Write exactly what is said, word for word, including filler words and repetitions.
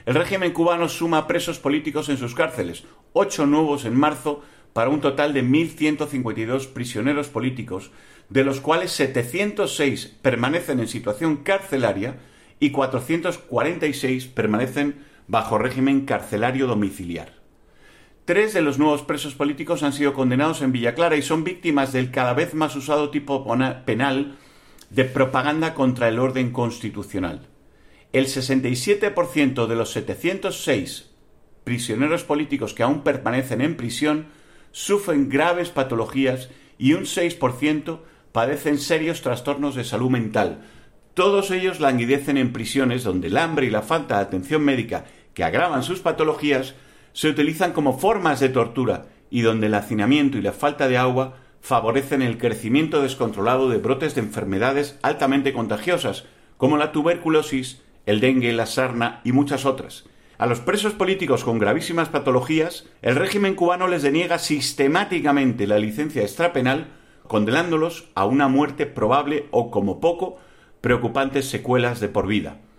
El régimen cubano suma presos políticos en sus cárceles, ocho nuevos en marzo, para un total de mil ciento cincuenta y dos prisioneros políticos, de los cuales setecientos seis permanecen en situación carcelaria y cuatrocientos cuarenta y seis permanecen bajo régimen carcelario domiciliar. Tres de los nuevos presos políticos han sido condenados en Villa Clara y son víctimas del cada vez más usado tipo penal de propaganda contra el orden constitucional. El sesenta y siete por ciento de los setecientos seis prisioneros políticos que aún permanecen en prisión sufren graves patologías y un seis por ciento padecen serios trastornos de salud mental. Todos ellos languidecen en prisiones donde el hambre y la falta de atención médica que agravan sus patologías se utilizan como formas de tortura y donde el hacinamiento y la falta de agua favorecen el crecimiento descontrolado de brotes de enfermedades altamente contagiosas como la tuberculosis, el dengue, la sarna y muchas otras. A los presos políticos con gravísimas patologías, el régimen cubano les deniega sistemáticamente la licencia extrapenal, condenándolos a una muerte probable o, como poco, preocupantes secuelas de por vida.